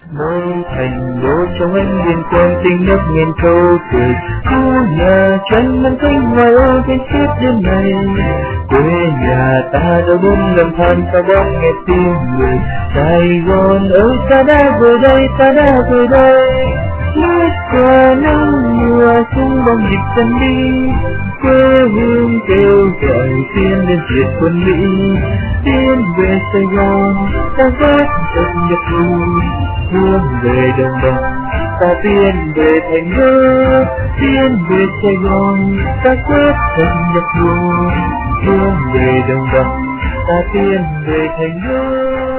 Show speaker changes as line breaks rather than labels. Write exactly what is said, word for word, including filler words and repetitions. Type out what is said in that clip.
nơi thành đô trong ánh biên quang tinh nước nghìn câu cười. Khu nhà chân mang cánh ngoài ô trên chiếc đêm này, quê nhà ta đã bốn lần than ta bóng nghe tiếng người. Sài Gòn ơi ta đã về đây, ta đã về đây, lướt qua nắng mùa xuống bóng dịch dần đi. Quê hương kêu gọi tiến lên diệt quân Mỹ, tiến về Sài Gòn ta vớt dần nhập thù. Hướng về đồng bằng ta tiến về thành đô, tiến về Sài Gòn ta quyết dần nhập thù. Hướng về đồng bằng ta tiến về thành đô.